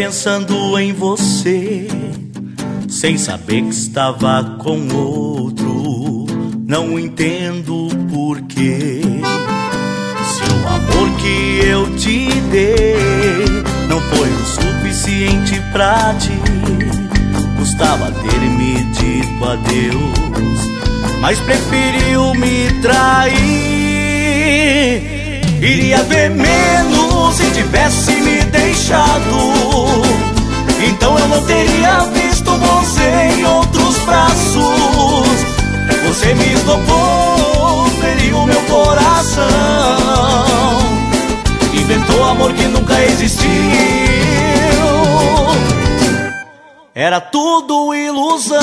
pensando em você, sem saber que estava com outro. Não entendo porquê. Se o amor que eu te dei não foi o suficiente pra ti, custava ter me dito adeus, mas preferiu me trair. Iria ver menos se tivesse me deixado, então eu não teria visto você em outros braços. Você me esnobou, feriu meu coração, inventou amor que nunca existiu. Era tudo ilusão.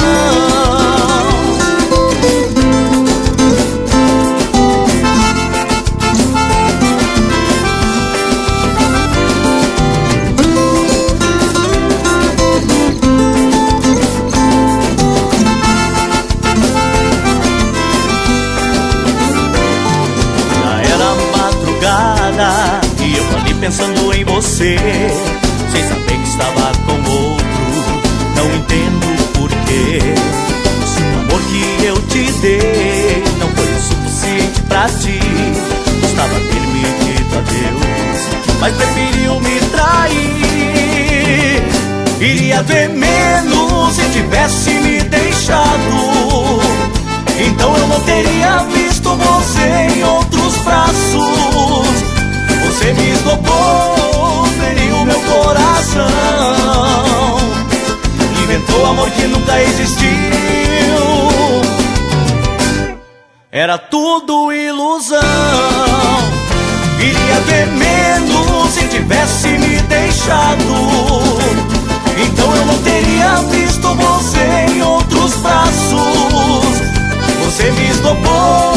E eu ali pensando em você, sem saber que estava com outro. Não entendo porquê. Se o amor que eu te dei não foi o suficiente pra ti, custava ter me dito adeus, mas preferiu me trair. Iria ver menos se tivesse me deixado, então eu não teria visto você em outros braços. Você me esnobou, feriu meu coração, inventou amor que nunca existiu. Era tudo ilusão. Iria ver menos se tivesse me deixado, então eu não teria visto você em outros braços. Você me esnobou,